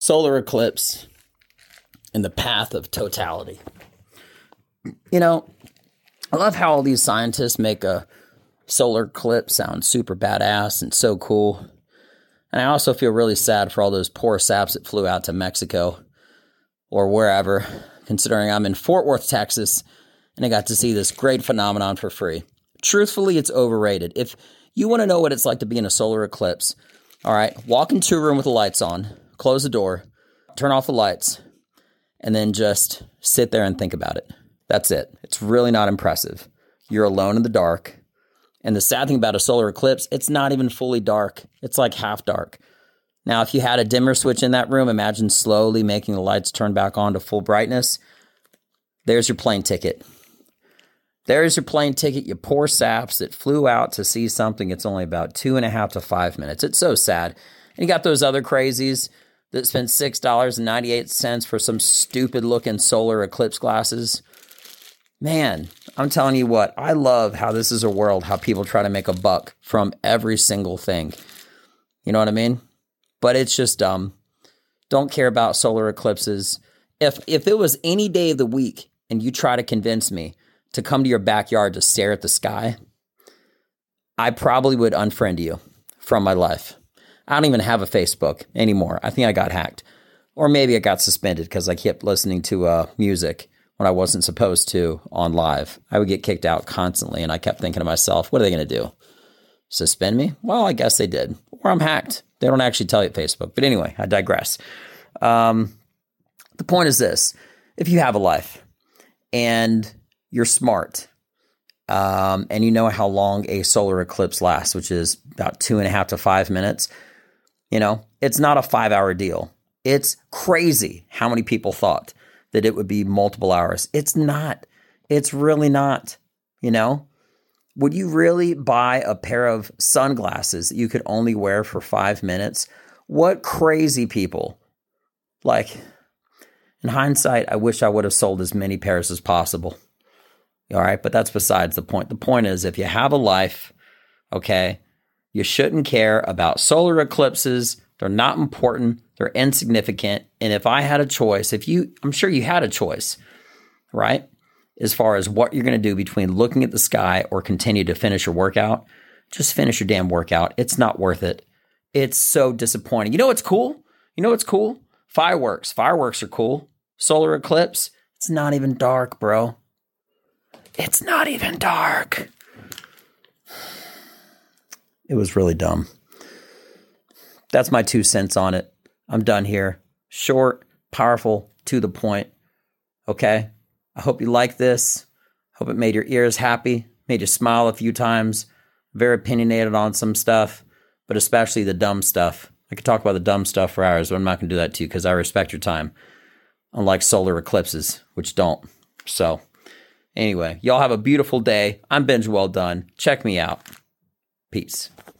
Solar eclipse in the path of totality. You know, I love how all these scientists make a solar eclipse sound super badass and so cool. And I also feel really sad for all those poor saps that flew out to Mexico or wherever, considering I'm in Fort Worth, Texas, and I got to see this great phenomenon for free. Truthfully, it's overrated. If you want to know what it's like to be in a solar eclipse, all right, walk into a room with the lights on, close the door, turn off the lights, and then just sit there and think about it. That's it. It's really not impressive. You're alone in the dark. And the sad thing about a solar eclipse, it's not even fully dark. It's like half dark. Now, if you had a dimmer switch in that room, imagine slowly making the lights turn back on to full brightness. There's your plane ticket. There's your plane ticket, you poor saps that flew out to see something. It's only about 2.5 to 5 minutes. It's so sad. And you got those other crazies that spent $6.98 for some stupid looking solar eclipse glasses. Man, I'm telling you what, I love how this is a world, how people try to make a buck from every single thing. You know what I mean? But it's just dumb. Don't care about solar eclipses. If it was any day of the week and you try to convince me to come to your backyard to stare at the sky, I probably would unfriend you from my life. I don't even have a Facebook anymore. I think I got hacked. Or maybe I got suspended because I kept listening to music when I wasn't supposed to on live. I would get kicked out constantly, and I kept thinking to myself, what are they going to do? Suspend me? Well, I guess they did. Or I'm hacked. They don't actually tell you at Facebook. But anyway, I digress. The point is this. If you have a life and you're smart, and you know how long a solar eclipse lasts, which is about 2.5 to 5 minutes, you know, it's not a 5-hour deal. It's crazy how many people thought that it would be multiple hours. It's not. It's really not. You know, would you really buy a pair of sunglasses that you could only wear for 5 minutes? What crazy people. Like, in hindsight, I wish I would have sold as many pairs as possible. All right, but that's besides the point. The point is, if you have a life, okay, you shouldn't care about solar eclipses. They're not important. They're insignificant. And if I had a choice, I'm sure you had a choice, right? As far as what you're going to do between looking at the sky or continue to finish your workout, just finish your damn workout. It's not worth it. It's so disappointing. You know what's cool? Fireworks. Fireworks are cool. Solar eclipse, it's not even dark, bro. It's not even dark. It was really dumb. That's my 2 cents on it. I'm done here. Short, powerful, to the point. Okay? I hope you like this. Hope it made your ears happy, made you smile a few times. Very opinionated on some stuff, but especially the dumb stuff. I could talk about the dumb stuff for hours, but I'm not going to do that to you because I respect your time. Unlike solar eclipses, which don't. So, anyway, y'all have a beautiful day. I'm Benj Well Done. Check me out. Peace.